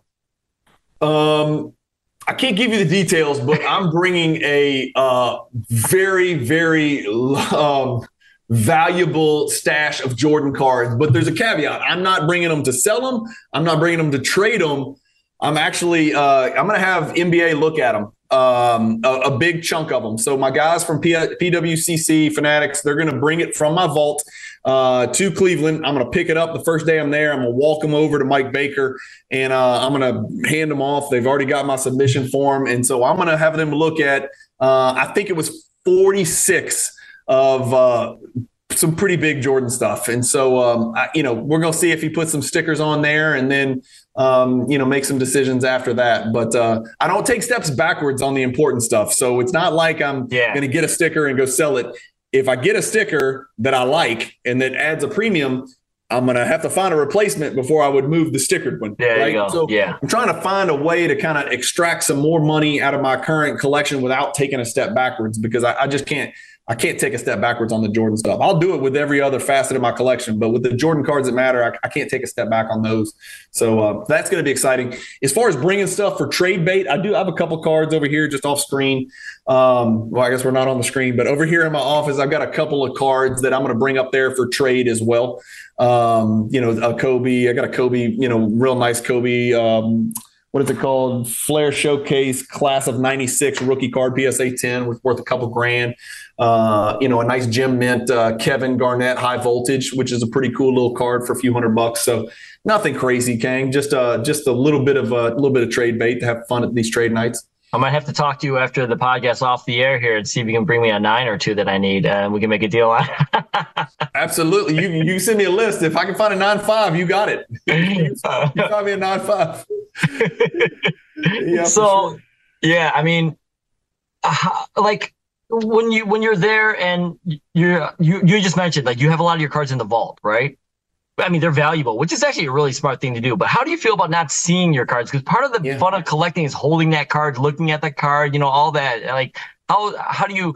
Um. I can't give you the details, but I'm bringing a uh, very, very um, valuable stash of Jordan cards. But there's a caveat. I'm not bringing them to sell them. I'm not bringing them to trade them. I'm actually uh, I'm going to have N B A look at them, um, a, a big chunk of them. So my guys from P- PWCC Fanatics, they're going to bring it from my vault uh, to Cleveland. I'm going to pick it up the first day I'm there. I'm going to walk them over to Mike Baker, and uh, I'm going to hand them off. They've already got my submission form, and so I'm going to have them look at, uh, I think it was forty-six of uh, some pretty big Jordan stuff. And so, um, I, you know, we're going to see if he puts some stickers on there, and then, um, you know, make some decisions after that. But uh, I don't take steps backwards on the important stuff. So it's not like I'm yeah. going to get a sticker and go sell it. If I get a sticker that I like and that adds a premium, I'm going to have to find a replacement before I would move the stickered one. There right? you go. So yeah. I'm trying to find a way to kind of extract some more money out of my current collection without taking a step backwards, because I, I just can't. I can't take a step backwards on the Jordan stuff. I'll do it with every other facet of my collection, but with the Jordan cards that matter, I, I can't take a step back on those. So uh, that's going to be exciting. As far as bringing stuff for trade bait, I do have a couple cards over here just off screen. Um, well, I guess we're not on the screen, but over here in my office, I've got a couple of cards that I'm going to bring up there for trade as well. Um, you know, a Kobe. I got a Kobe, you know, real nice Kobe. Um, what is it called? Flair Showcase Class of ninety-six rookie card, P S A ten, was worth a couple grand. Uh, you know, a nice gem mint uh, Kevin Garnett high voltage, which is a pretty cool little card for a few hundred bucks. So nothing crazy, Kang. Just uh, just a little bit of a little bit of trade bait to have fun at these trade nights. I might have to talk to you after the podcast off the air here and see if you can bring me a nine or two that I need, and we can make a deal on. Absolutely. You you send me a list. If I can find a nine five, you got it. You find me a nine five. Yeah. So, sure. yeah, I mean, uh, like when you when you're there and you're you you just mentioned like you have a lot of your cards in the vault, right? I mean, they're valuable, which is actually a really smart thing to do. But how do you feel about not seeing your cards? Because part of the yeah. fun of collecting is holding that card, looking at the card, you know, all that. Like, how how do you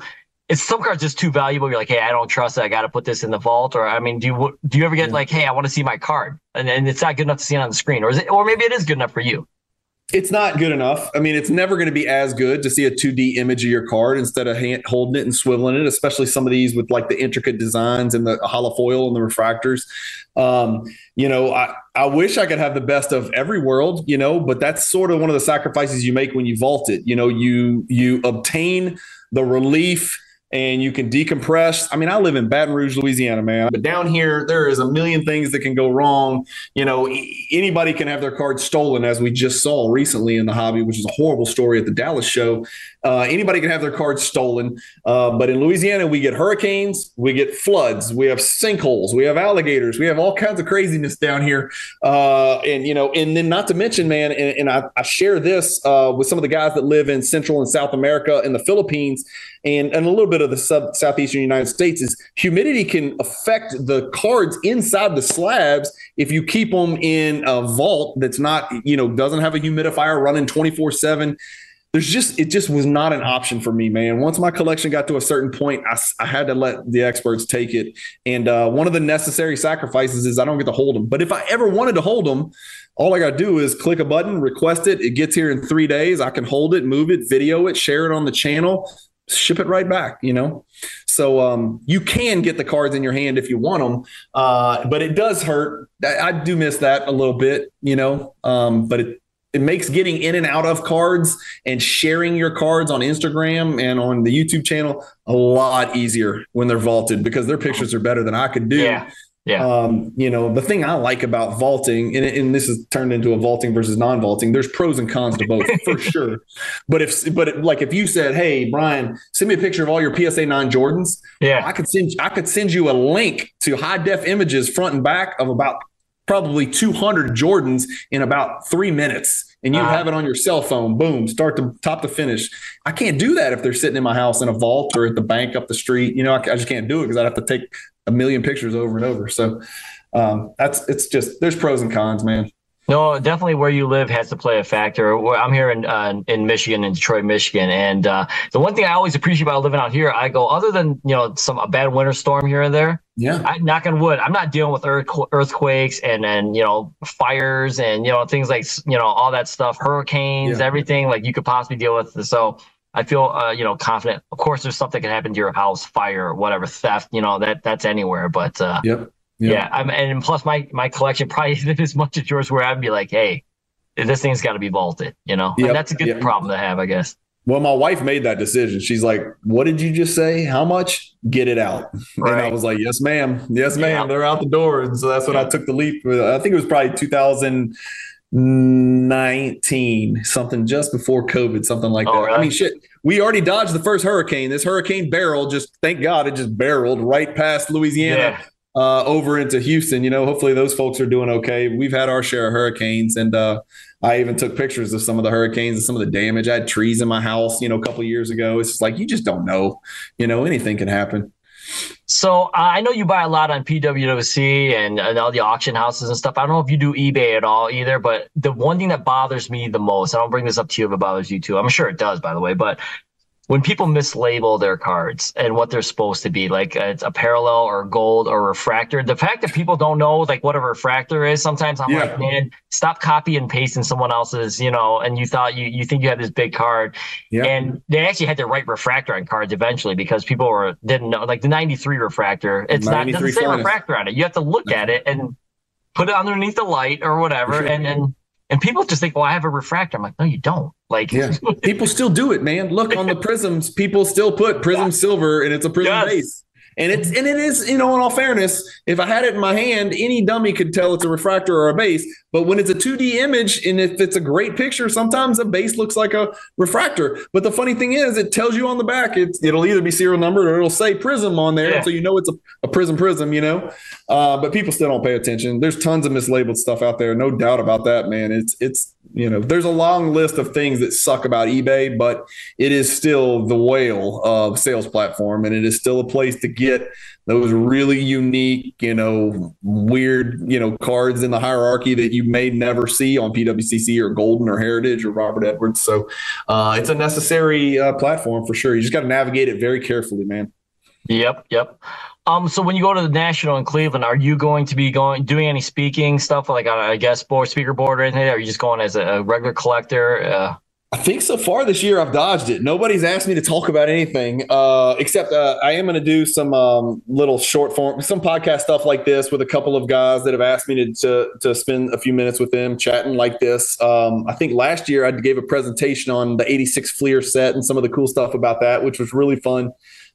it's some cards just too valuable. You're like, hey, I don't trust it. I got to put this in the vault. Or, I mean, do you, do you ever get yeah. like, hey, I want to see my card, and, and it's not good enough to see it on the screen, or is it, or maybe it is good enough for you? It's not good enough. I mean, it's never going to be as good to see a two D image of your card instead of hand, holding it and swiveling it, especially some of these with like the intricate designs and the holofoil and the refractors. Um, you know, I, I wish I could have the best of every world, you know, but that's sort of one of the sacrifices you make when you vault it. You know, you you obtain the relief and you can decompress. I mean, I live in Baton Rouge, Louisiana, man. But down here, there is a million things that can go wrong. You know, anybody can have their cards stolen, as we just saw recently in the hobby, which is a horrible story at the Dallas show. Uh, anybody can have their cards stolen. Uh, but in Louisiana, we get hurricanes, we get floods, we have sinkholes, we have alligators, we have all kinds of craziness down here. Uh, and, you know, and then not to mention, man, and, and I, I share this uh, with some of the guys that live in Central and South America and the Philippines, and, and a little bit of the sub southeastern United States, is humidity can affect the cards inside the slabs if you keep them in a vault that's not, you know, doesn't have a humidifier running twenty-four seven. There's just, it just was not an option for me, man. Once my collection got to a certain point, I, I had to let the experts take it. And uh, one of the necessary sacrifices is I don't get to hold them. But if I ever wanted to hold them, all I got to do is click a button, request it. It gets here in three days. I can hold it, move it, video it, share it on the channel, ship it right back, you know? So um, you can get the cards in your hand if you want them, uh, but it does hurt. I, I do miss that a little bit, you know, um, but it, it makes getting in and out of cards and sharing your cards on Instagram and on the YouTube channel a lot easier when they're vaulted, because their pictures are better than I could do. Yeah. Yeah. Um, you know, the thing I like about vaulting, and, and this is turned into a vaulting versus non-vaulting, there's pros and cons to both for sure. But if, but it, like if you said, hey, Brian, send me a picture of all your P S A nine Jordans. Yeah. I could send, I could send you a link to high def images front and back of about probably two hundred Jordans in about three minutes. And you uh, have it on your cell phone, boom, start to top to finish. I can't do that if they're sitting in my house in a vault or at the bank up the street. You know, I, I just can't do it because I'd have to take a million pictures over and over. So um, that's, it's just, there's pros and cons, man. No, definitely where you live has to play a factor. I'm here in uh, in Michigan, in Detroit, Michigan, and uh, the one thing I always appreciate about living out here, I go, other than, you know, some a bad winter storm here and there, yeah, I, knock on wood, I'm not dealing with earth, earthquakes and and you know fires and you know things like you know all that stuff, hurricanes, yeah. everything like you could possibly deal with. So I feel uh, you know confident. Of course, there's stuff that can happen to your house, fire, whatever, theft, you know that that's anywhere, but uh, yep. Yeah, yeah I'm, and plus my my collection probably isn't as much as yours, where I'd be like, hey, this thing's got to be vaulted, you know? Yep. And that's a good yep. problem to have, I guess. Well, my wife made that decision. She's like, what did you just say? How much? Get it out. Right. And I was like, yes, ma'am. Yes, ma'am. Yeah. They're out the door. And so that's when yeah. I took the leap. I think it was probably two thousand nineteen, something just before COVID, something like oh, that. Really? I mean, shit. We already dodged the first hurricane. This hurricane barrel just, thank God, it just barreled right past Louisiana. Yeah. Uh, over into Houston. You know, hopefully those folks are doing okay. We've had our share of hurricanes, and uh, I even took pictures of some of the hurricanes and some of the damage. I had trees in my house, you know, a couple of years ago. It's just like, you just don't know, you know, anything can happen. So uh, I know you buy a lot on P W W C and, and all the auction houses and stuff. I don't know if you do eBay at all either, but the one thing that bothers me the most, I don't bring this up to you if it bothers you too. I'm sure it does, by the way, but when people mislabel their cards and what they're supposed to be, like uh, it's a parallel or gold or refractor, the fact that people don't know like what a refractor is, sometimes I'm yeah. like, man, stop copy and pasting someone else's, you know, and you thought you, you think you had this big card. Yeah. And they actually had the right refractor on cards eventually because people were didn't know, like the ninety-three refractor, it's not, it doesn't say refractor on it. You have to look at it and put it underneath the light or whatever. Sure. And, and, and people just think, well, I have a refractor. I'm like, no, you don't. Like, yeah, people still do it, man. Look on the prisms. People still put prism yeah. silver, and it's a prism yes. base. And it's and it is, you know, in all fairness, if I had it in my hand, any dummy could tell it's a refractor or a base. But when it's a two D image and if it's a great picture, sometimes a base looks like a refractor. But the funny thing is, it tells you on the back, it's, it'll either be serial numbered or it'll say prism on there. Yeah. So you know it's a, a prism prism, you know. Uh, but people still don't pay attention. There's tons of mislabeled stuff out there. No doubt about that, man. It's it's you know, there's a long list of things that suck about eBay, but it is still the whale of sales platform, and it is still a place to get those really unique, you know, weird, you know, cards in the hierarchy that you you may never see on P W C C or Golden or Heritage or Robert Edwards. So uh, it's a necessary uh, platform for sure. You just got to navigate it very carefully, man. Yep, yep. Um, so when you go to the National in Cleveland, are you going to be going doing any speaking stuff like on a guest board, speaker board, or anything? Or are you just going as a regular collector? Uh, I think so far this year I've dodged it. Nobody's asked me to talk about anything uh, except uh, I am going to do some um, little short form, some podcast stuff like this with a couple of guys that have asked me to to, to spend a few minutes with them chatting like this. Um, I think last year I gave a presentation on the eighty-six Fleer set and some of the cool stuff about that, which was really fun.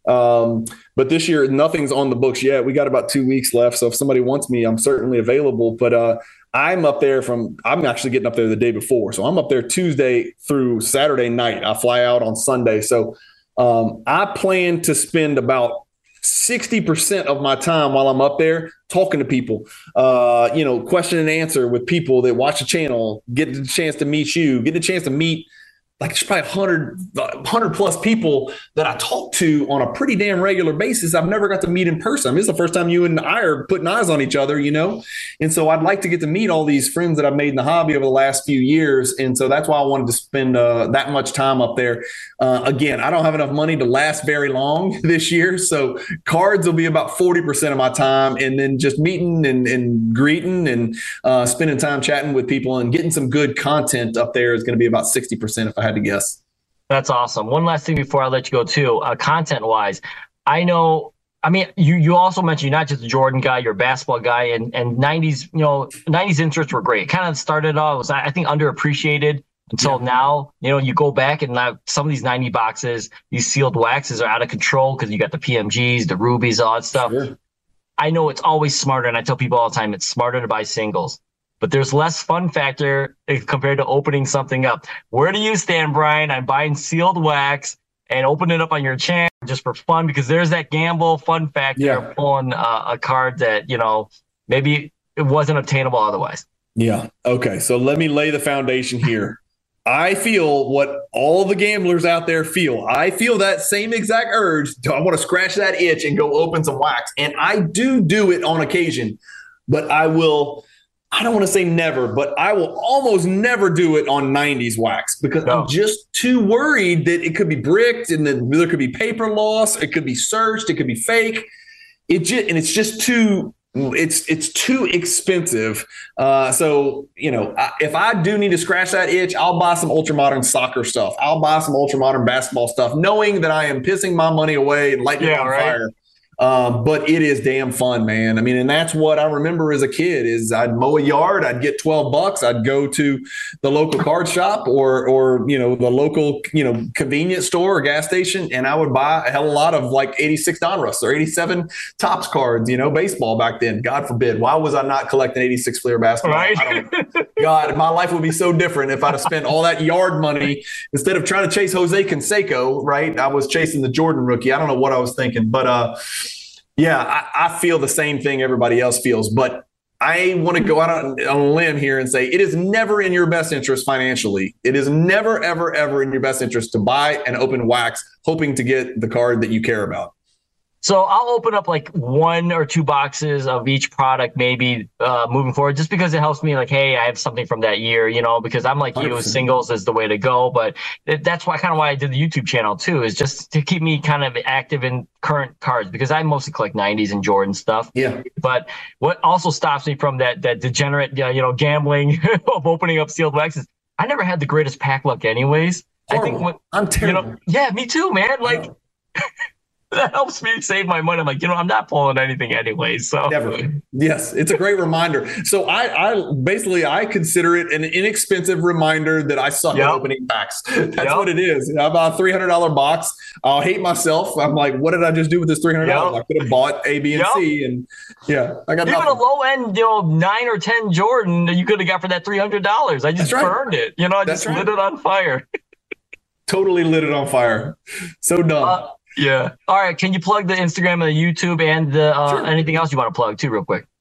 Um, but this year, nothing's on the books yet. We got about two weeks left. So if somebody wants me, I'm certainly available. But uh, I'm up there from, I'm actually getting up there the day before. So I'm up there Tuesday through Saturday night. I fly out on Sunday. So um, I plan to spend about sixty percent of my time while I'm up there talking to people, uh, you know, question and answer with people that watch the channel, get the chance to meet you, get the chance to meet like there's probably one hundred plus people that I talk to on a pretty damn regular basis. I've never got to meet in person. I mean, it's the first time you and I are putting eyes on each other, you know? And so I'd like to get to meet all these friends that I've made in the hobby over the last few years. And so that's why I wanted to spend uh, that much time up there. Uh, again, I don't have enough money to last very long this year. So cards will be about forty percent of my time. And then just meeting and, and greeting and uh, spending time chatting with people and getting some good content up there is going to be about sixty percent if I had to guess. That's awesome. One last thing before I let you go too, uh, content wise, I know, I mean, you, you also mentioned you're not just a Jordan guy, you're a basketball guy, and, and nineties, you know, nineties interests were great. It kind of started off, was, I think, underappreciated until yeah. now. You know, you go back and now some of these ninety boxes, these sealed waxes are out of control because you got the P M Gs, the rubies, all that stuff. Sure. I know it's always smarter, and I tell people all the time, it's smarter to buy singles. But there's less fun factor compared to opening something up. Where do you stand, Brian? I'm buying sealed wax and opening it up on your channel just for fun because there's that gamble fun factor yeah. of pulling uh, a card that, you know, maybe it wasn't obtainable otherwise. Yeah. Okay. So let me lay the foundation here. I feel what all the gamblers out there feel. I feel that same exact urge. I want to scratch that itch and go open some wax. And I do do it on occasion, but I will – I don't want to say never, but I will almost never do it on nineties wax because no. I'm just too worried that it could be bricked and then there could be paper loss. It could be searched. It could be fake. It just, and it's just too, it's, it's too expensive. Uh, so, you know, I, if I do need to scratch that itch, I'll buy some ultra modern soccer stuff. I'll buy some ultra modern basketball stuff, knowing that I am pissing my money away and lighting yeah, it on right. fire. Um, but it is damn fun, man. I mean, and that's what I remember as a kid is I'd mow a yard, I'd get twelve bucks. I'd go to the local card shop or, or, you know, the local, you know, convenience store or gas station. And I would buy a hell of a lot of like eighty-six Donruss or eighty-seven Topps cards, you know, baseball back then. God forbid. Why was I not collecting eighty-six Fleer basketball? Right. I don't, God, my life would be so different if I'd have spent all that yard money instead of trying to chase Jose Canseco, right? I was chasing the Jordan rookie. I don't know what I was thinking, but, uh, yeah, I, I feel the same thing everybody else feels, but I want to go out on, on a limb here and say it is never in your best interest financially. It is never, ever, ever in your best interest to buy and open wax, hoping to get the card that you care about. So I'll open up like one or two boxes of each product, maybe uh, moving forward, just because it helps me like, hey, I have something from that year, you know, because I'm like, one hundred percent. You, singles is the way to go. But it, that's why kind of why I did the YouTube channel, too, is just to keep me kind of active in current cards, because I mostly collect nineties and Jordan stuff. Yeah. But what also stops me from that that degenerate, you know, gambling of opening up sealed waxes, I never had the greatest pack luck anyways. Horrible. I think when, I'm terrible. You know, yeah, me too, man. Like. That helps me save my money. I'm like, you know, I'm not pulling anything anyway. So never. Yes, it's a great reminder. So I, I basically I consider it an inexpensive reminder that I suck yep. at opening packs. That's yep. what it is. I buy a three hundred dollars box. I'll hate myself. I'm like, what did I just do with this three hundred dollars? Yep. I could have bought A, B, and yep. C, and yeah, I got even nothing. a low end, you know, nine or ten Jordan you could have got for that three hundred dollars. I just right. burned it. You know, I That's just right. lit it on fire. Totally lit it on fire. So dumb. Uh, Yeah. All right. Can you plug the Instagram and the YouTube and the uh, sure. anything else you want to plug too, real quick?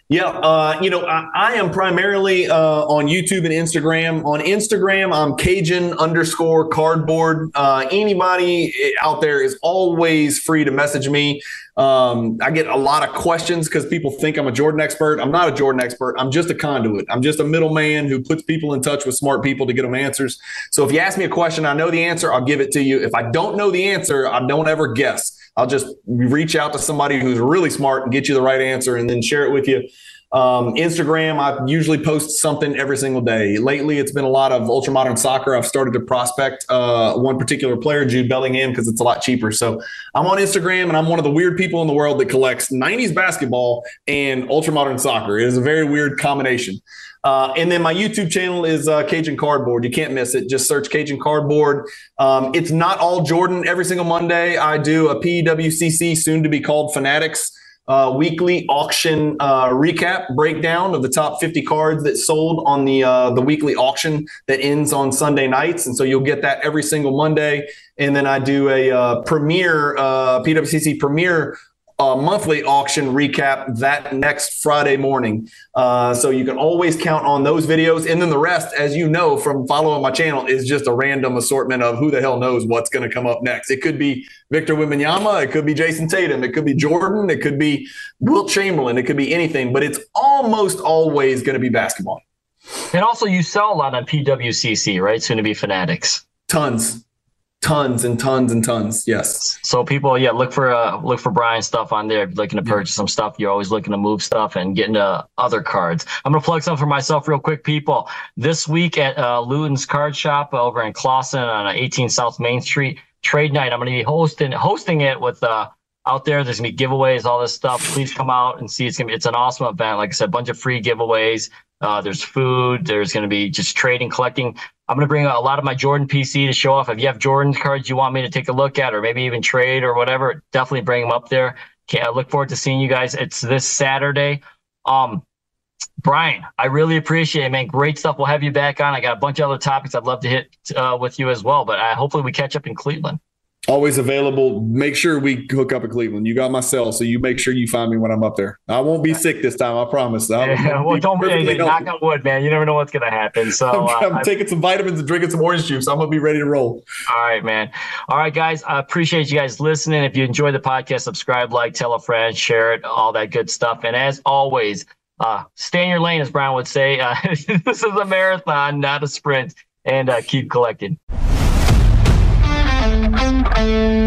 Yeah, uh, you know, I, I am primarily uh, on YouTube and Instagram. On Instagram, I'm Cajun underscore cardboard. Uh, anybody out there is always free to message me. Um, I get a lot of questions because people think I'm a Jordan expert. I'm not a Jordan expert. I'm just a conduit. I'm just a middleman who puts people in touch with smart people to get them answers. So if you ask me a question, I know the answer, I'll give it to you. If I don't know the answer, I don't ever guess. I'll just reach out to somebody who's really smart and get you the right answer and then share it with you. Um, Instagram, I usually post something every single day. Lately, it's been a lot of ultramodern soccer. I've started to prospect uh, one particular player, Jude Bellingham, because it's a lot cheaper. So I'm on Instagram, and I'm one of the weird people in the world that collects nineties basketball and ultramodern soccer. It is a very weird combination. Uh, and then my YouTube channel is uh, Cajun Cardboard. You can't miss it. Just search Cajun Cardboard. Um, it's not all Jordan every single Monday. I do a P W C C, soon to be called Fanatics, uh, weekly auction uh, recap breakdown of the top fifty cards that sold on the uh, the weekly auction that ends on Sunday nights. And so you'll get that every single Monday. And then I do a uh, premiere, uh, P W C C premiere Uh, monthly auction recap that next Friday morning. Uh, so you can always count on those videos. And then the rest, as you know from following my channel, is just a random assortment of who the hell knows what's going to come up next. It could be Victor Wembanyama. It could be Jason Tatum. It could be Jordan. It could be Wilt Chamberlain. It could be anything. But it's almost always going to be basketball. And also you sell a lot on P W C C, right? Soon to be Fanatics. Tons. Tons and tons and tons. Yes. So people, yeah, look for uh, look for Brian's stuff on there. If you're looking to purchase some stuff, you're always looking to move stuff and get into other cards. I'm going to plug something for myself real quick, people. This week at uh, Luton's Card Shop over in Clawson on eighteen South Main Street, trade night. I'm going to be hosting hosting it with uh, out there. There's going to be giveaways, all this stuff. Please come out and see. It's going to be, it's an awesome event. Like I said, a bunch of free giveaways. Uh, there's food. There's going to be just trading, collecting. I'm going to bring a lot of my Jordan P C to show off. If you have Jordan cards you want me to take a look at or maybe even trade or whatever, definitely bring them up there. Okay, I look forward to seeing you guys. It's this Saturday. Um, Brian, I really appreciate it, man. Great stuff. We'll have you back on. I got a bunch of other topics I'd love to hit uh, with you as well, but I, hopefully we catch up in Cleveland. Always available. Make sure we hook up in Cleveland. You got my cell, so you make sure you find me when I'm up there. I won't be sick this time, I promise. Yeah, well, don't be hey, knock on wood, man. You never know what's going to happen. So I'm, I'm uh, taking some vitamins and drinking some orange juice. I'm going to be ready to roll. All right, man. All right, guys. I appreciate you guys listening. If you enjoy the podcast, subscribe, like, tell a friend, share it, all that good stuff. And as always, uh, stay in your lane, as Brian would say. Uh, this is a marathon, not a sprint. And uh, keep collecting.